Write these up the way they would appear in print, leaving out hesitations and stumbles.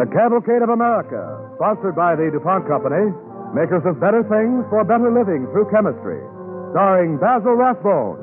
The Cavalcade of America, sponsored by the DuPont Company, makers of better things for better living through chemistry. Starring Basil Rathbone.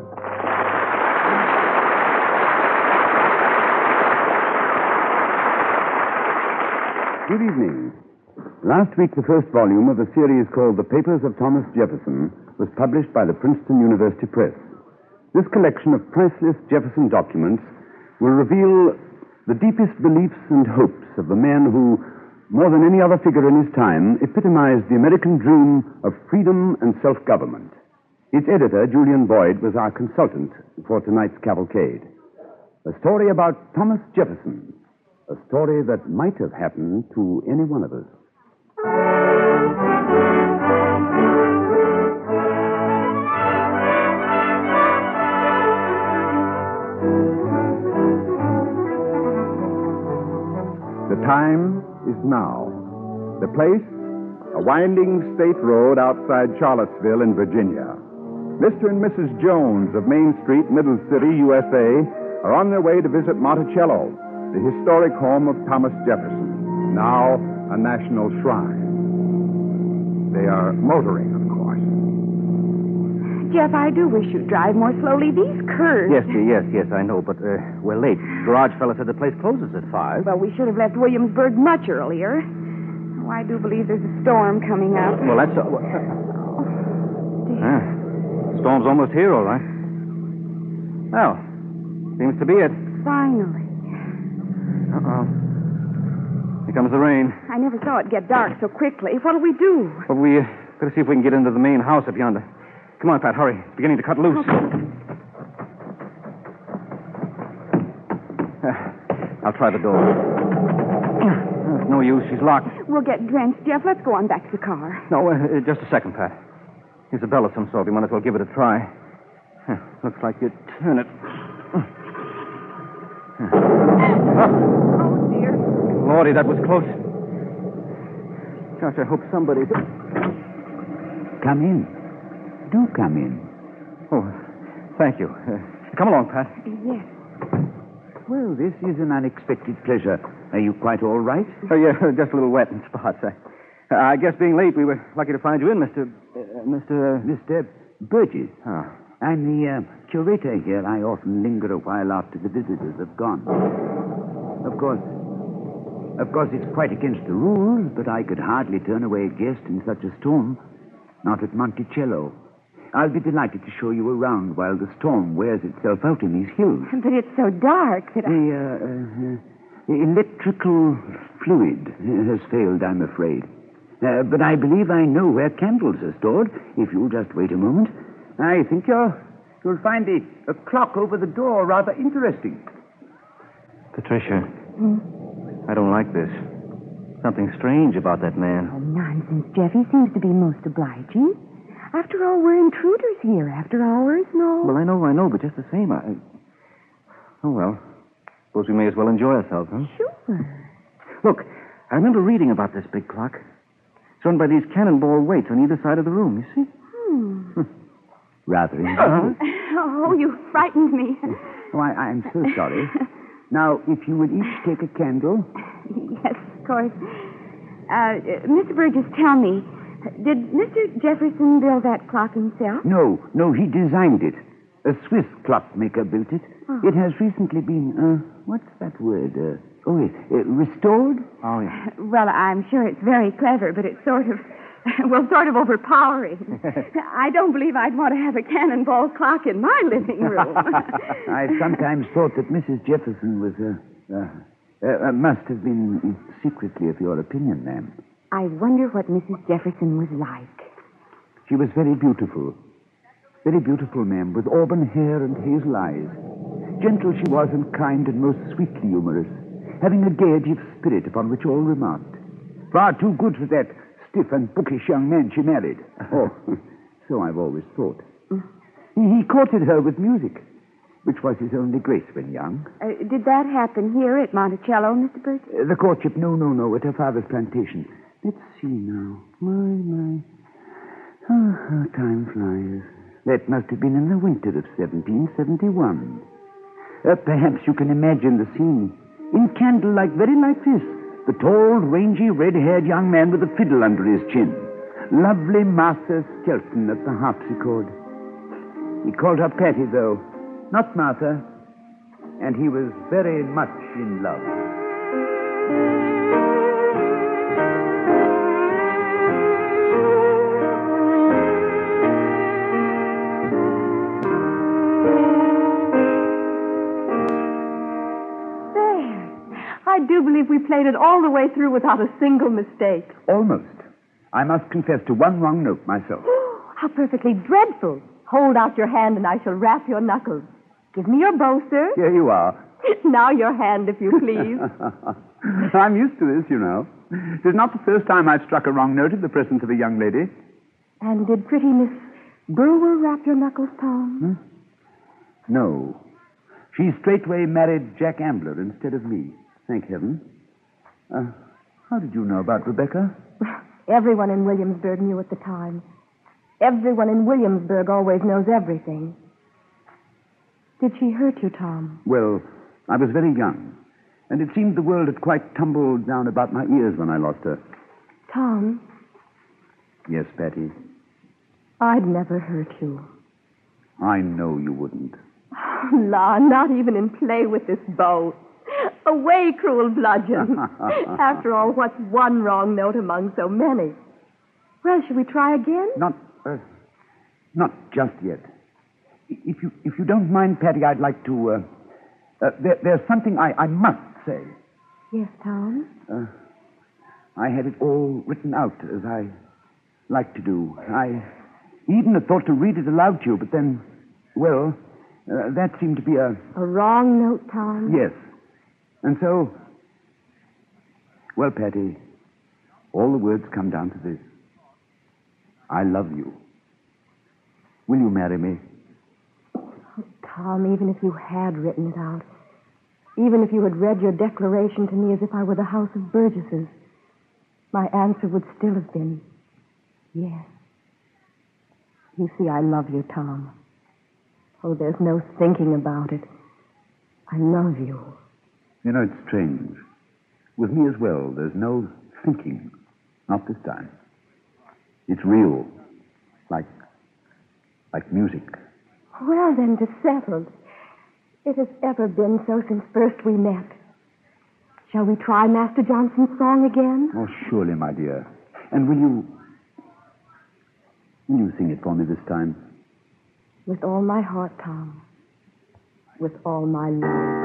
Good evening. Last week, the first volume of a series called The Papers of Thomas Jefferson was published by the Princeton University Press. This collection of priceless Jefferson documents will reveal the deepest beliefs and hopes of the man who, more than any other figure in his time, epitomized the American dream of freedom and self-government. Its editor, Julian Boyd, was our consultant for tonight's cavalcade. A story about Thomas Jefferson, a story that might have happened to any one of us. The time is now. The place, a winding state road outside Charlottesville in Virginia. Mr. and Mrs. Jones of Main Street, Middle City, USA, are on their way to visit Monticello, the historic home of Thomas Jefferson, now a national shrine. They are motoring, of course. Jeff, I do wish you'd drive more slowly. These curves. Yes, dear, yes, I know, but we're late. Garage fella said the place closes at 5. Well, we should have left Williamsburg much earlier. Oh, I do believe there's a storm coming up. Well, that's... storm's almost here, all right. Well, seems to be it. Finally. Uh-oh. Here comes the rain. I never saw it get dark so quickly. What'll we do? Well, we gotta see if we can get into the main house up yonder. Come on, Pat, hurry. It's beginning to cut loose. Okay. I'll try the door. It's no use. She's locked. We'll get drenched, Jeff. Let's go on back to the car. No, just a second, Pat. Here's a bell of some sort. We might as well give it a try. Looks like you turn it. Oh, dear. Lordy, that was close. Gosh, I hope somebody... Come in. Do come in. Oh, thank you. Come along, Pat. Yes. Well, this is an unexpected pleasure. Are you quite all right? Oh, yeah, just a little wet in spots. I guess being late, we were lucky to find you in, Mr. Burgess. Oh. I'm the curator here. I often linger a while after the visitors have gone. Of course, it's quite against the rules, but I could hardly turn away a guest in such a storm. Not at Monticello. I'll be delighted to show you around while the storm wears itself out in these hills. But it's so dark that The electrical fluid has failed, I'm afraid. But I believe I know where candles are stored. If you'll just wait a moment. I think you'll find a clock over the door rather interesting. Patricia, I don't like this. Something strange about that man. Oh, nonsense, Jeff. He seems to be most obliging. After all, we're intruders here. After hours, no. Well, I know, but just the same, Oh, well. Suppose we may as well enjoy ourselves, huh? Sure. Look, I remember reading about this big clock. It's run by these cannonball weights on either side of the room, you see? Rather ingenious. Oh, you frightened me. Oh, I'm so sorry. Now, if you would each take a candle. Yes, of course. Mr. Burgess, tell me, did Mr. Jefferson build that clock himself? No, he designed it. A Swiss clockmaker built it. Oh. It has recently been, what's that word? Restored? Oh, yeah. Well, I'm sure it's very clever, but it's sort of overpowering. I don't believe I'd want to have a cannonball clock in my living room. I've sometimes thought that Mrs. Jefferson was, must have been secretly of your opinion, ma'am. I wonder what Mrs. Jefferson was like. She was very beautiful. Very beautiful, ma'am, with auburn hair and hazel eyes. Gentle she was and kind and most sweetly humorous, having a gaiety of spirit upon which all remarked. Far too good for that stiff and bookish young man she married. Oh, so I've always thought. He courted her with music, which was his only grace when young. Did that happen here at Monticello, Mr. Burgess? The courtship, no, at her father's plantation. Let's see now. My. Oh, how time flies. That must have been in the winter of 1771. Perhaps you can imagine the scene. In candlelight, very like this. The tall, rangy, red-haired young man with a fiddle under his chin. Lovely Martha Skelton at the harpsichord. He called her Patty, though, not Martha. And he was very much in love. I do believe we played it all the way through without a single mistake. Almost. I must confess to one wrong note myself. How perfectly dreadful. Hold out your hand and I shall rap your knuckles. Give me your bow, sir. Here you are. Now your hand, if you please. I'm used to this, you know. It is not the first time I've struck a wrong note in the presence of a young lady. And did pretty Miss Burwell rap your knuckles, Tom? No. She straightway married Jack Ambler instead of me. Thank heaven. How did you know about Rebecca? Everyone in Williamsburg knew at the time. Everyone in Williamsburg always knows everything. Did she hurt you, Tom? Well, I was very young, and it seemed the world had quite tumbled down about my ears when I lost her. Tom? Yes, Patty? I'd never hurt you. I know you wouldn't. La, not even in play with this bow. Away, cruel bludgeon. After all, what's one wrong note among so many? Well, shall we try again? Not just yet. If you don't mind, Patty, I'd like to... there's something I must say. Yes, Tom? I had it all written out, as I like to do. I even had thought to read it aloud to you, but then, well, that seemed to be a... A wrong note, Tom? Yes. And so... Well, Patty, all the words come down to this. I love you. Will you marry me? Tom, even if you had written it out, even if you had read your declaration to me as if I were the House of Burgesses, my answer would still have been yes. You see, I love you, Tom. Oh, there's no thinking about it. I love you. You know, it's strange. With me as well, there's no thinking. Not this time. It's real. Like music. Well, then, 'tis settled. It has ever been so since first we met. Shall we try Master Johnson's song again? Oh, surely, my dear. And will you sing it for me this time? With all my heart, Tom. With all my love.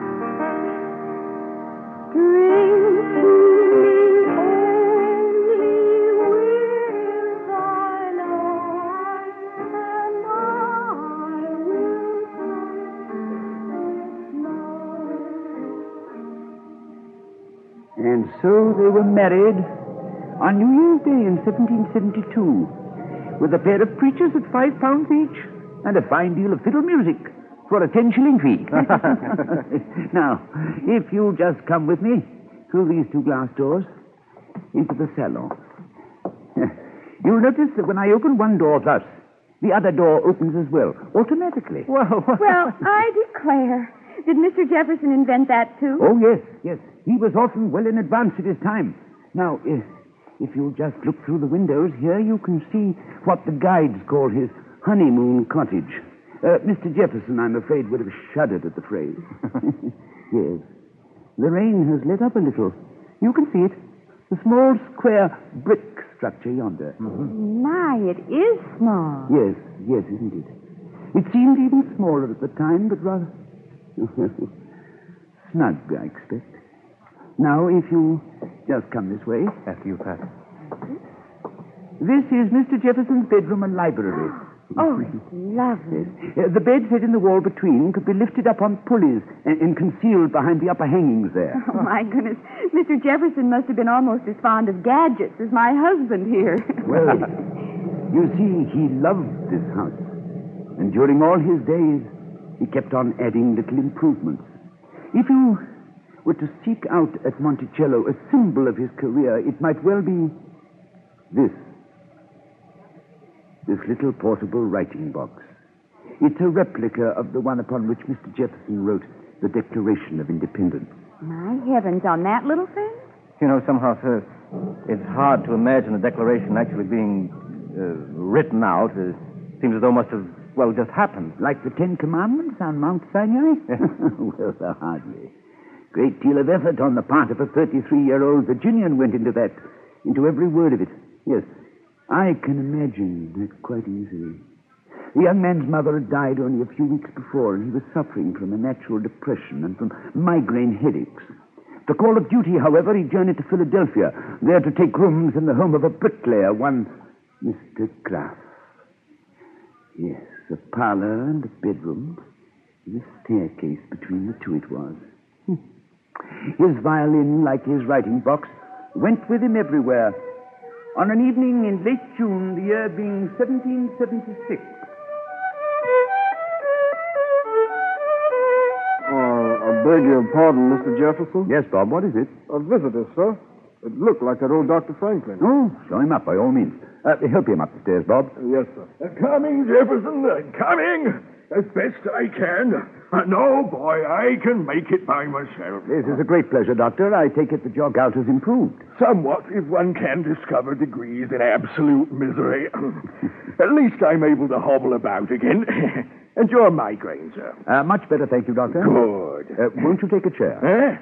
Drink to me only with thy love, and I will love. And so they were married on New Year's Day in 1772, with a pair of preachers at £5 each, and a fine deal of fiddle music for a 10-shilling fee. Now, if you'll just come with me through these two glass doors into the salon. You'll notice that when I open one door thus, the other door opens as well, automatically. Well, I declare. Did Mr. Jefferson invent that, too? Oh, yes. He was often well in advance of his time. Now, if you'll just look through the windows here, you can see what the guides call his honeymoon cottage. Mr. Jefferson, I'm afraid, would have shuddered at the phrase. Yes. The rain has lit up a little. You can see it. The small square brick structure yonder. Mm-hmm. My, it is small. Yes, isn't it? It seemed even smaller at the time, but rather snug, I expect. Now, if you just come this way. After you, Pat. This is Mr. Jefferson's bedroom and library. Oh, it's lovely. The bed set in the wall between could be lifted up on pulleys and concealed behind the upper hangings there. Oh, my goodness. Mr. Jefferson must have been almost as fond of gadgets as my husband here. Well, you see, he loved this house. And during all his days, he kept on adding little improvements. If you were to seek out at Monticello a symbol of his career, it might well be this. This little portable writing box. It's a replica of the one upon which Mr. Jefferson wrote the Declaration of Independence. My heavens, on that little thing? You know, somehow, sir, it's hard to imagine a declaration actually being written out. It seems as though it must have, well, just happened. Like the Ten Commandments on Mount Sinai? Well, hardly. Great deal of effort on the part of a 33-year-old Virginian went into that, into every word of it. Yes, I can imagine that quite easily. The young man's mother had died only a few weeks before, and he was suffering from a natural depression and from migraine headaches. The call of duty, however, he journeyed to Philadelphia, there to take rooms in the home of a bricklayer, one Mr. Graff. Yes, a parlor and a bedroom, and a staircase between the two it was. His violin, like his writing box, went with him everywhere. On an evening in late June, the year being 1776. I beg your pardon, Mr. Jefferson. Yes, Bob, what is it? A visitor, sir. It looked like that old Dr. Franklin. Oh, show him up by all means. Help him up the stairs, Bob. Yes, sir. Coming, Jefferson, coming. As best I can. No, boy, I can make it by myself. This is a great pleasure, Doctor. I take it that your gout has improved. Somewhat, if one can discover degrees in absolute misery. At least I'm able to hobble about again. And your migraine, sir? Much better, thank you, Doctor. Good. Won't you take a chair?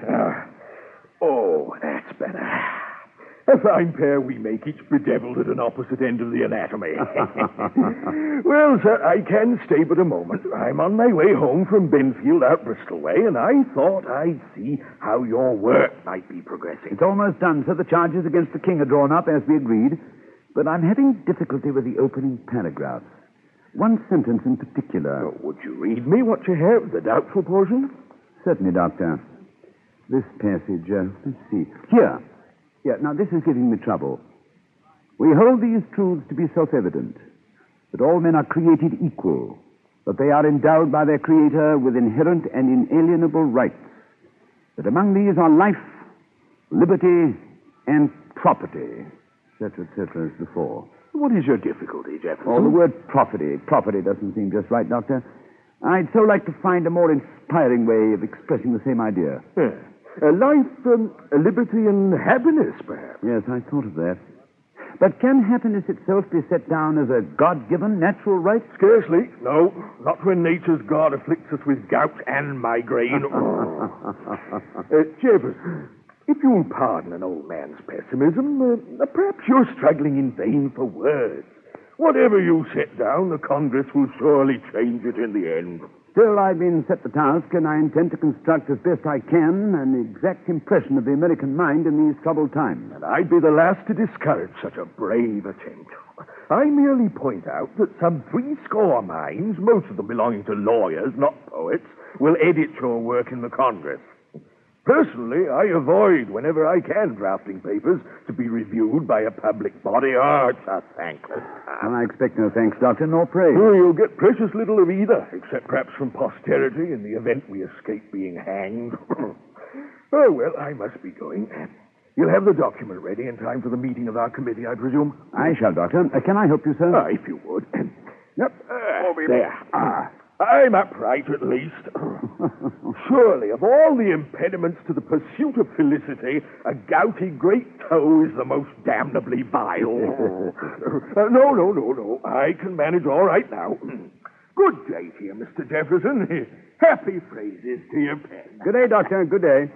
Oh, that's better. A fine pair we make, each bedeviled at an opposite end of the anatomy. Well, sir, I can stay but a moment. I'm on my way home from Benfield out Bristol way, and I thought I'd see how your work might be progressing. It's almost done, sir. The charges against the king are drawn up, as we agreed. But I'm having difficulty with the opening paragraphs. One sentence in particular. Oh, would you read me what you have, the doubtful portion? Certainly, Doctor. This passage, let's see. Here. Yeah, now this is giving me trouble. We hold these truths to be self-evident, that all men are created equal, that they are endowed by their Creator with inherent and inalienable rights, that among these are life, liberty, and property, etc., etc., as before. What is your difficulty, Jefferson? Oh, the word property. Property doesn't seem just right, Doctor. I'd so like to find a more inspiring way of expressing the same idea. Yeah. Life, liberty, and happiness, perhaps. Yes, I thought of that. But can happiness itself be set down as a God-given natural right? Scarcely. No, not when nature's God afflicts us with gout and migraine. Jefferson, if you'll pardon an old man's pessimism, perhaps you're struggling in vain for words. Whatever you set down, the Congress will surely change it in the end. Still, I've been set the task, and I intend to construct as best I can an exact impression of the American mind in these troubled times. And I'd be the last to discourage such a brave attempt. I merely point out that some 80 minds, most of them belonging to lawyers, not poets, will edit your work in the Congress. Personally, I avoid, whenever I can, drafting papers to be reviewed by a public body. Oh, it's a thankless task. And I expect no thanks, Doctor, nor praise. Oh, you'll get precious little of either, except perhaps from posterity in the event we escape being hanged. Oh, well, I must be going. You'll have the document ready in time for the meeting of our committee, I presume? I shall, Doctor. Can I help you, sir? If you would. Yep. There. I'm upright, at least. Surely, of all the impediments to the pursuit of felicity, a gouty great toe is the most damnably vile. No. I can manage all right now. Good day to you, Mr. Jefferson. Happy phrases to your pen. Good day, Doctor. Good day.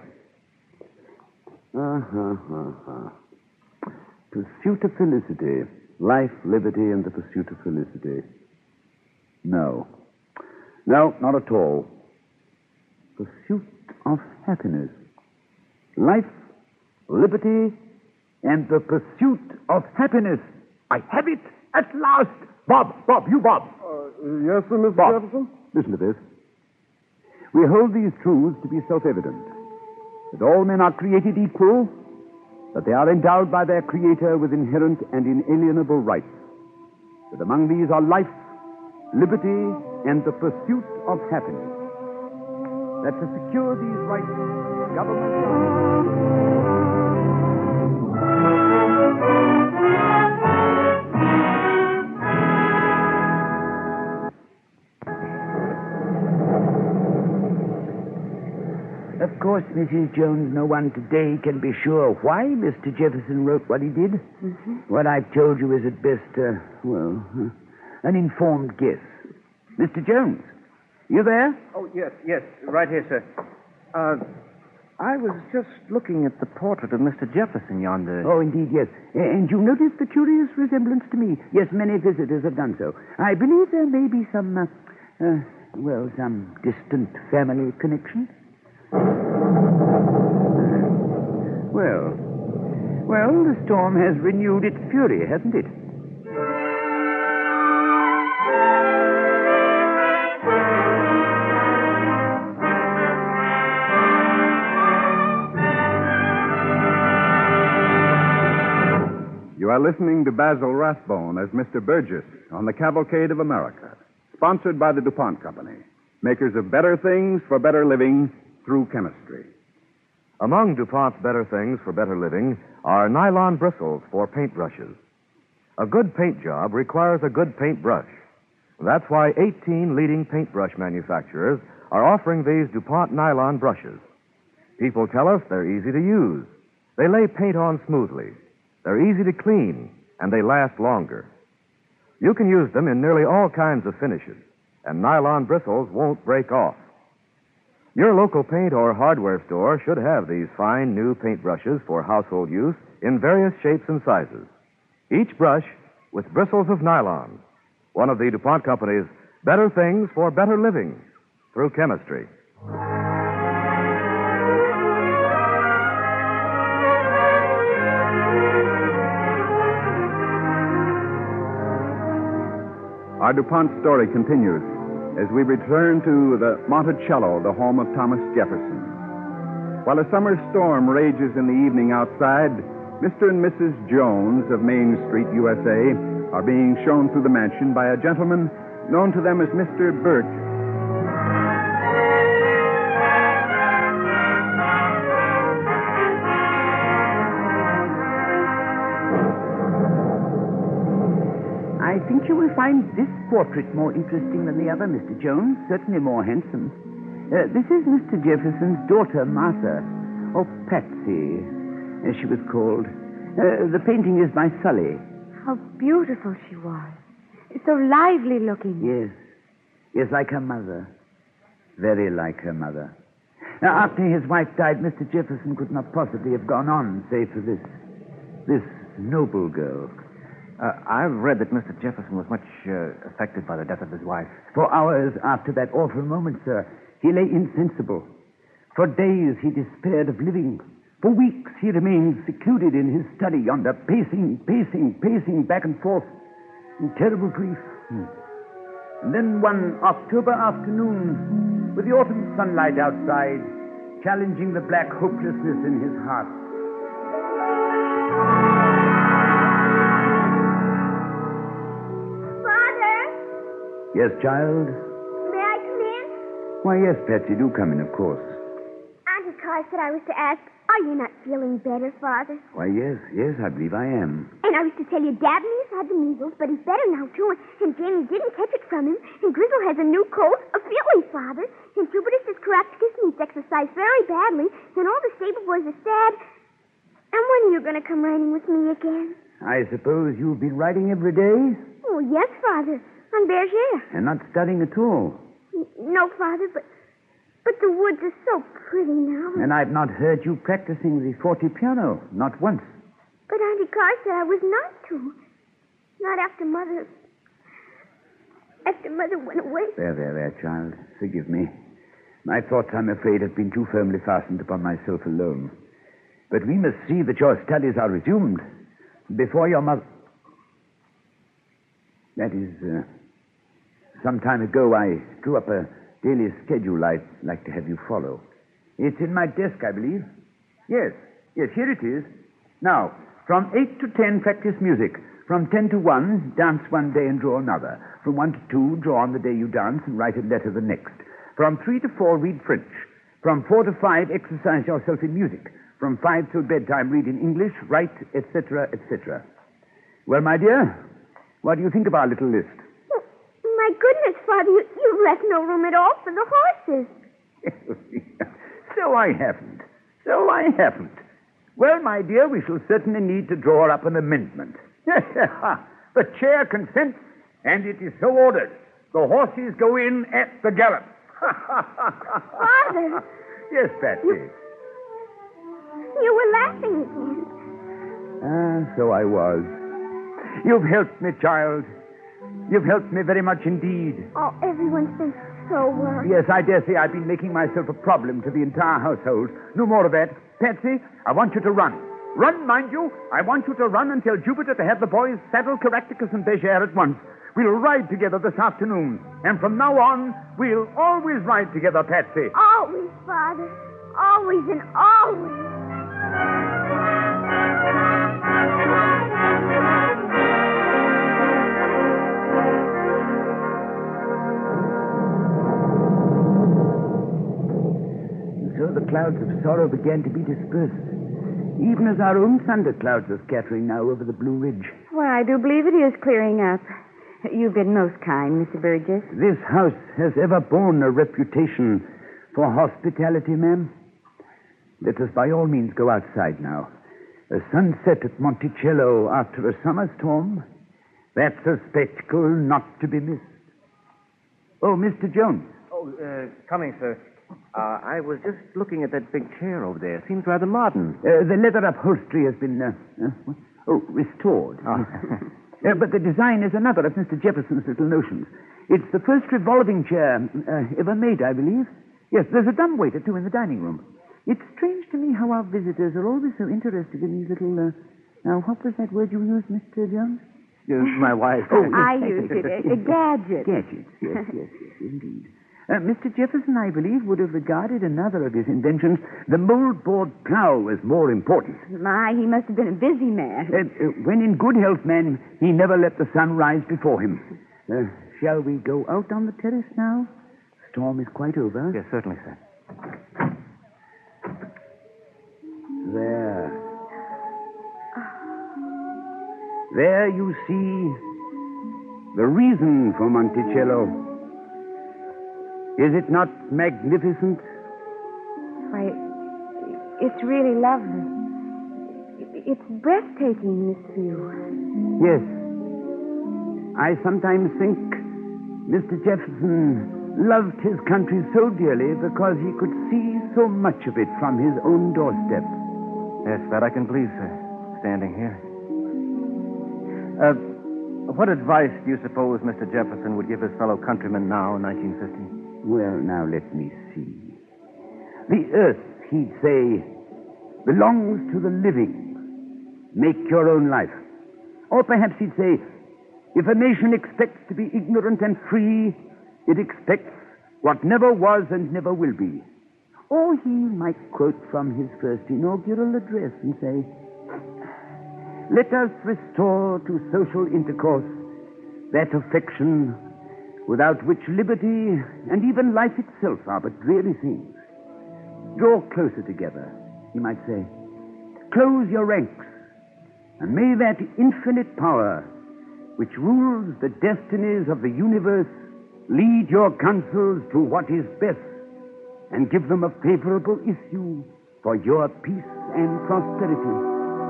Pursuit of felicity. Life, liberty, and the pursuit of felicity. No, not at all. Pursuit of happiness. Life, liberty, and the pursuit of happiness. I have it at last. Bob, you, Bob. Yes, sir, Mr. Bob, Jefferson? listen to this. We hold these truths to be self-evident. That all men are created equal, that they are endowed by their Creator with inherent and inalienable rights, that among these are life, liberty, and the pursuit of happiness. That to secure these rights, government... Of course, Mrs. Jones, no one today can be sure why Mr. Jefferson wrote what he did. Mm-hmm. What I've told you is at best, an informed guess. Mr. Jones, you there? Oh, yes, right here, sir. I was just looking at the portrait of Mr. Jefferson yonder. Oh, indeed, yes. And you noticed the curious resemblance to me. Yes, many visitors have done so. I believe there may be some distant family connection. Well, the storm has renewed its fury, hasn't it? You are listening to Basil Rathbone as Mr. Burgess on the Cavalcade of America, sponsored by the DuPont Company, makers of better things for better living through chemistry. Among DuPont's better things for better living are nylon bristles for paintbrushes. A good paint job requires a good paintbrush. That's why 18 leading paintbrush manufacturers are offering these DuPont nylon brushes. People tell us they're easy to use. They lay paint on smoothly. They're easy to clean, and they last longer. You can use them in nearly all kinds of finishes, and nylon bristles won't break off. Your local paint or hardware store should have these fine new paintbrushes for household use in various shapes and sizes. Each brush with bristles of nylon. One of the DuPont Company's better things for better living through chemistry. Our DuPont story continues as we return to the Monticello, the home of Thomas Jefferson. While a summer storm rages in the evening outside, Mr. and Mrs. Jones of Main Street, USA, are being shown through the mansion by a gentleman known to them as Mr. Burgess. I think you will find this portrait more interesting than the other, Mr. Jones. Certainly more handsome. This is Mr. Jefferson's daughter, Martha, or Patsy, as she was called. The painting is by Sully. How beautiful she was. So lively looking. Yes, like her mother. Very like her mother. Now, after his wife died, Mr. Jefferson could not possibly have gone on, save for this noble girl. I've read that Mr. Jefferson was much affected by the death of his wife. For hours after that awful moment, sir, he lay insensible. For days he despaired of living. For weeks he remained secluded in his study yonder, pacing back and forth in terrible grief. And then one October afternoon, with the autumn sunlight outside, challenging the black hopelessness in his heart, Yes, child? May I come in? Why, yes, Patsy, do come in, of course. Auntie Carr said I was to ask, are you not feeling better, Father? Why, yes, I believe I am. And I was to tell you Dabney's had the measles, but he's better now, too. And Jamie didn't catch it from him. And Grizzle has a new cold, a filly, Father. And Tubertus Caractacus needs exercise very badly. And all the stable boys are sad. And when are you going to come riding with me again? I suppose you've been riding every day? Oh, yes, Father. On Bergère. And not studying at all? No, Father, but the woods are so pretty now. And I've not heard you practicing the forte piano, not once. But Auntie Carr said I was not to. Not after Mother went away. There, child. Forgive me. My thoughts, I'm afraid, have been too firmly fastened upon myself alone. But we must see that your studies are resumed before your mother... That is, some time ago I drew up a daily schedule I'd like to have you follow. It's in my desk, I believe. Yes, here it is. Now, from 8 to 10, practice music. From 10 to 1, dance one day and draw another. From 1 to 2, draw on the day you dance and write a letter the next. From 3 to 4, read French. From 4 to 5, exercise yourself in music. From 5 till bedtime, read in English, write, etc., etc. Well, my dear, what do you think of our little list? Well, my goodness, Father, you've left no room at all for the horses. So I haven't. Well, my dear, we shall certainly need to draw up an amendment. The chair consents, and it is so ordered. The horses go in at the gallop. Father! Yes, Patsy. You were laughing again. So I was. You've helped me, child. You've helped me very much indeed. Oh, everyone's been so worried. Yes, I dare say I've been making myself a problem to the entire household. No more of that. Patsy, I want you to run. Run, mind you. I want you to run and tell Jupiter to have the boys saddle Caractacus and Becher at once. We'll ride together this afternoon. And from now on, we'll always ride together, Patsy. Always, Father. Always and always. So the clouds of sorrow began to be dispersed, even as our own thunderclouds are scattering now over the Blue Ridge. Well, I do believe it is clearing up. You've been most kind, Mr. Burgess. This house has ever borne a reputation for hospitality, ma'am. Let us by all means go outside now. A sunset at Monticello after a summer storm, that's a spectacle not to be missed. Oh, Mr. Jones. Coming, sir. I was just looking at that big chair over there. Seems rather modern. The leather upholstery has been, restored. Oh. But the design is another of Mr. Jefferson's little notions. It's the first revolving chair ever made, I believe. Yes, there's a dumbwaiter, too, in the dining room. It's strange to me how our visitors are always so interested in these little, now, what was that word you used, Mr. Jones? My wife. I used it. A gadget. Gadgets, yes, indeed. Mr. Jefferson, I believe, would have regarded another of his inventions, the moldboard plow, as more important. My, he must have been a busy man. When in good health, man, he never let the sun rise before him. Shall we go out on the terrace now? Storm is quite over. Yes, certainly, sir. There you see the reason for Monticello. Is it not magnificent? Why, it's really lovely. It's breathtaking, this view. Yes. I sometimes think Mr. Jefferson loved his country so dearly because he could see so much of it from his own doorstep. Yes, that I can believe, sir, standing here. What advice do you suppose Mr. Jefferson would give his fellow countrymen now in 1950? Well, now let me see. The earth, he'd say, belongs to the living. Make your own life. Or perhaps he'd say, if a nation expects to be ignorant and free, it expects what never was and never will be. Or he might quote from his first inaugural address and say, let us restore to social intercourse that affection without which liberty and even life itself are but dreary things. Draw closer together, he might say. Close your ranks, and may that infinite power which rules the destinies of the universe lead your counsels to what is best and give them a favorable issue for your peace and prosperity.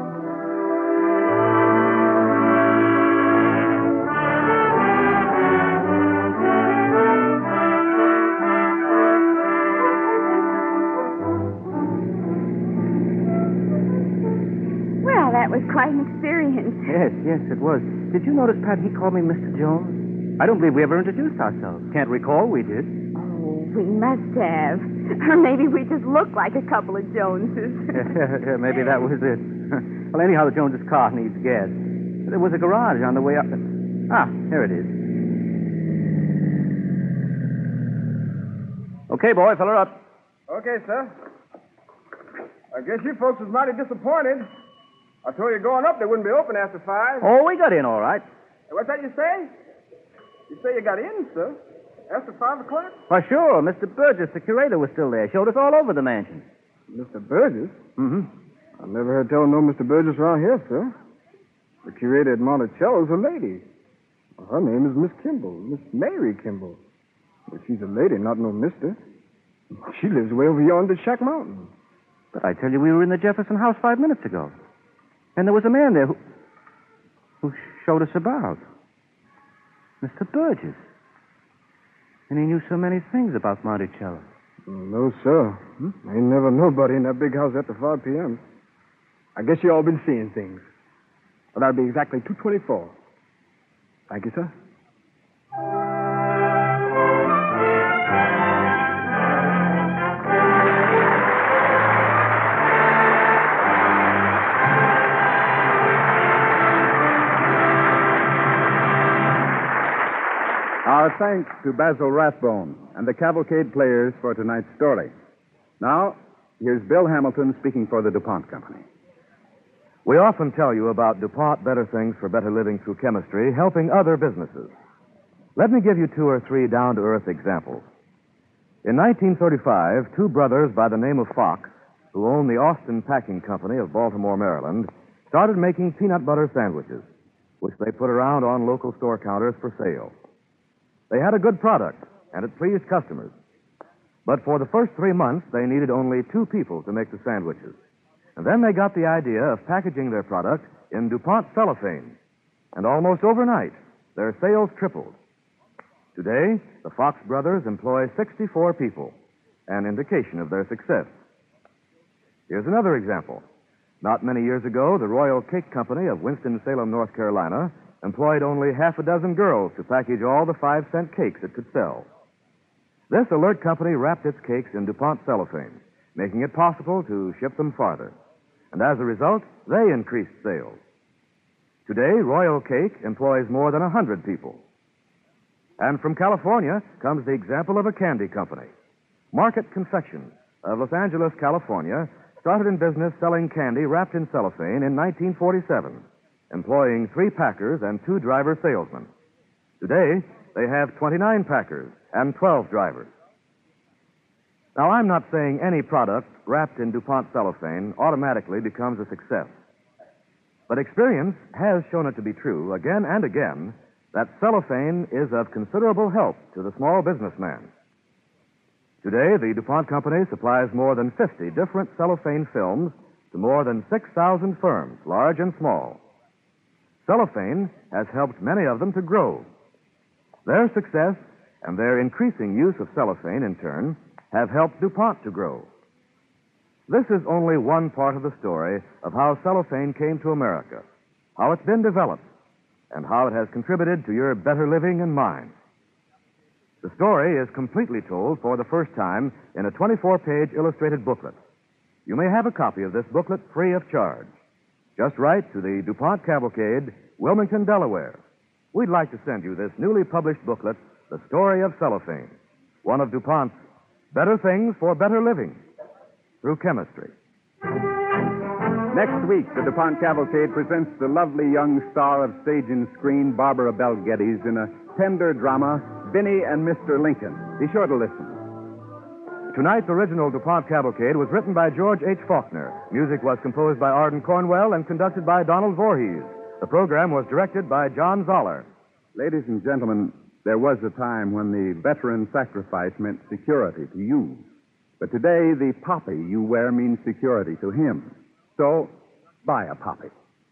That was quite an experience. Yes, it was. Did you notice, Pat, he called me Mr. Jones? I don't believe we ever introduced ourselves. Can't recall we did. Oh, we must have. Or maybe we just look like a couple of Joneses. Maybe that was it. Well, anyhow, the Joneses' car needs gas. There was a garage on the way up. Here it is. Okay, boy, fill her up. Okay, sir. I guess you folks was mighty disappointed. I told you going up they wouldn't be open after 5. Oh, we got in all right. What's that you say? You say you got in, sir? After 5 o'clock? Why, sure. Mr. Burgess, the curator, was still there. Showed us all over the mansion. Mr. Burgess? Mm-hmm. I never heard tell no Mr. Burgess around here, sir. The curator at Monticello's a lady. Her name is Miss Kimball, Miss Mary Kimball. But she's a lady, not no mister. She lives way over yonder at Shack Mountain. But I tell you, we were in the Jefferson house 5 minutes ago. And there was a man there who showed us about. Mr. Burgess. And he knew so many things about Monticello. No, sir. Ain't never nobody in that big house after 5 p.m. I guess you all been seeing things. Well, that'll be exactly 2:24. Thank you, sir. Our thanks to Basil Rathbone and the Cavalcade players for tonight's story. Now, here's Bill Hamilton speaking for the DuPont Company. We often tell you about DuPont Better Things for Better Living Through Chemistry, helping other businesses. Let me give you 2 or 3 down-to-earth examples. In 1935, 2 brothers by the name of Fox, who owned the Austin Packing Company of Baltimore, Maryland, started making peanut butter sandwiches, which they put around on local store counters for sale. They had a good product, and it pleased customers. But for the first 3 months, they needed only 2 people to make the sandwiches. And then they got the idea of packaging their product in DuPont cellophane. And almost overnight, their sales tripled. Today, the Fox brothers employ 64 people, an indication of their success. Here's another example. Not many years ago, the Royal Cake Company of Winston-Salem, North Carolina, employed only half a dozen girls to package all the 5-cent cakes it could sell. This alert company wrapped its cakes in DuPont cellophane, making it possible to ship them farther. And as a result, they increased sales. Today, Royal Cake employs more than 100 people. And from California comes the example of a candy company. Market Confections of Los Angeles, California, started in business selling candy wrapped in cellophane in 1947, employing 3 packers and 2 driver salesmen. Today, they have 29 packers and 12 drivers. Now, I'm not saying any product wrapped in DuPont cellophane automatically becomes a success. But experience has shown it to be true again and again that cellophane is of considerable help to the small businessman. Today, the DuPont Company supplies more than 50 different cellophane films to more than 6,000 firms, large and small. Cellophane has helped many of them to grow. Their success and their increasing use of cellophane, in turn, have helped DuPont to grow. This is only one part of the story of how cellophane came to America, how it's been developed, and how it has contributed to your better living and mine. The story is completely told for the first time in a 24-page illustrated booklet. You may have a copy of this booklet free of charge. Just write to the DuPont Cavalcade, Wilmington, Delaware. We'd like to send you this newly published booklet, The Story of Cellophane, one of DuPont's better things for better living through chemistry. Next week, the DuPont Cavalcade presents the lovely young star of stage and screen, Barbara Bell Geddes, in a tender drama, Benny and Mr. Lincoln. Be sure to listen. Tonight's original DuPont Cavalcade was written by George H. Faulkner. Music was composed by Arden Cornwell and conducted by Donald Voorhees. The program was directed by John Zoller. Ladies and gentlemen, there was a time when the veteran sacrifice meant security to you. But today, the poppy you wear means security to him. So, buy a poppy.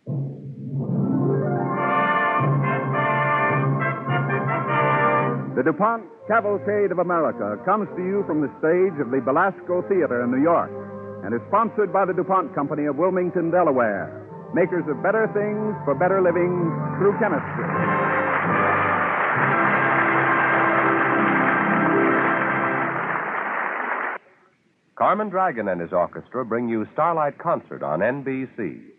The DuPont Cavalcade of America comes to you from the stage of the Belasco Theater in New York and is sponsored by the DuPont Company of Wilmington, Delaware, makers of better things for better living through chemistry. Carmen Dragon and his orchestra bring you Starlight Concert on NBC.